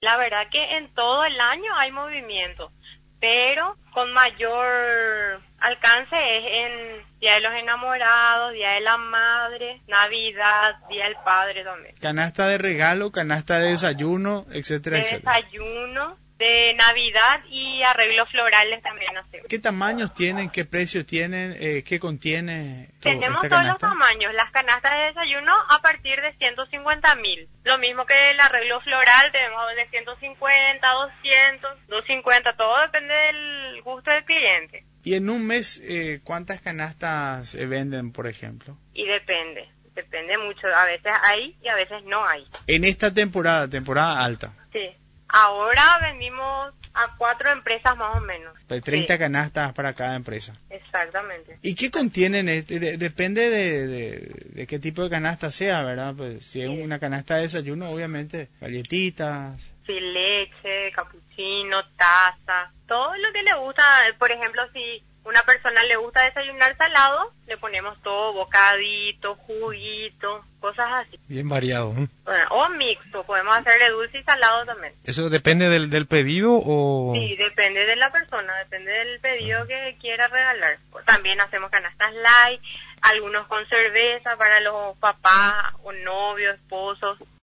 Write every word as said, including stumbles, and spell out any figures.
La verdad que en todo el año hay movimiento, pero con mayor alcance es en Día de los Enamorados, Día de la Madre, Navidad, Día del Padre también. Canasta de regalo, canasta de desayuno, etcétera, De etcétera. desayuno, de Navidad y arreglos florales también hacemos. ¿Qué tamaños tienen? ¿Qué precios tienen? Eh, ¿Qué contiene todo- Tenemos esta todos los canasta? tamaños, las canastas de desayuno a partir de ciento cincuenta mil. Lo mismo que el arreglo floral, tenemos de ciento cincuenta, doscientos, doscientos cincuenta, todo depende del gusto del cliente. Y en un mes, eh, ¿cuántas canastas se venden, por ejemplo? Y depende, depende mucho, a veces hay y a veces no hay. En esta temporada, temporada alta, Sí, ahora vendimos a cuatro empresas más o menos. de treinta Sí, canastas para cada empresa. exactamente. ¿Y qué contienen? este? De- depende de, de, de qué tipo de canasta sea, ¿verdad? Pues si es Sí. una canasta de desayuno, obviamente, galletitas. Sí, leche, capuchino, taza, todo lo que le gusta. Por ejemplo, si una persona le gusta desayunar salado, le ponemos todo, bocadito, juguito, cosas así. Bien variado. ¿eh? Bueno, o mixto, podemos hacerle dulce y salado también. ¿Eso depende del, del pedido o...? Sí, depende de la persona, depende del pedido que quiera regalar. También hacemos canastas light, algunos con cerveza para los papás o novios, esposos.